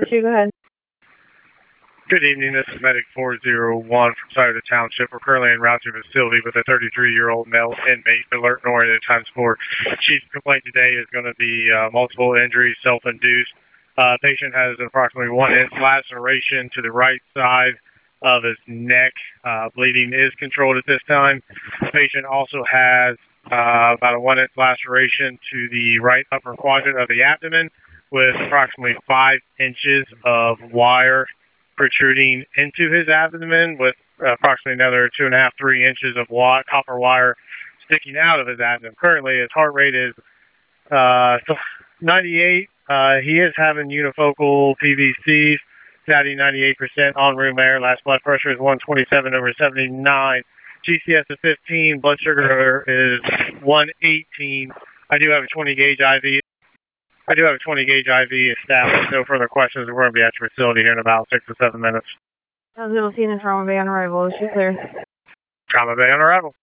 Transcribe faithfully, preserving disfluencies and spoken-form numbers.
two, go ahead. Good evening. This is Medic four oh one from Sauter Township. We're currently en route to a facility with a thirty-three-year-old male inmate, alert and oriented times four. Chief's complaint today is going to be uh, multiple injuries, self-induced. Uh, patient has approximately one inch laceration to the right side of his neck. Uh, bleeding is controlled at this time. Patient also has uh, about a one inch laceration to the right upper quadrant of the abdomen with approximately five inches of wire protruding into his abdomen with approximately another two and a half, three inches of wire, copper wire sticking out of his abdomen. Currently, his heart rate is uh, ninety-eight. Uh, he is having unifocal P V Cs, saturating ninety-eight percent on room air. Last blood pressure is one twenty-seven over seventy-nine. G C S is fifteen. Blood sugar is one eighteen. I do have a twenty gauge I V. I do have a twenty gauge I V established. No further questions. We're going to be at your facility here in about six or seven minutes. How's it seen in Trauma Bay on arrival? Is she clear? Trauma Bay on arrival.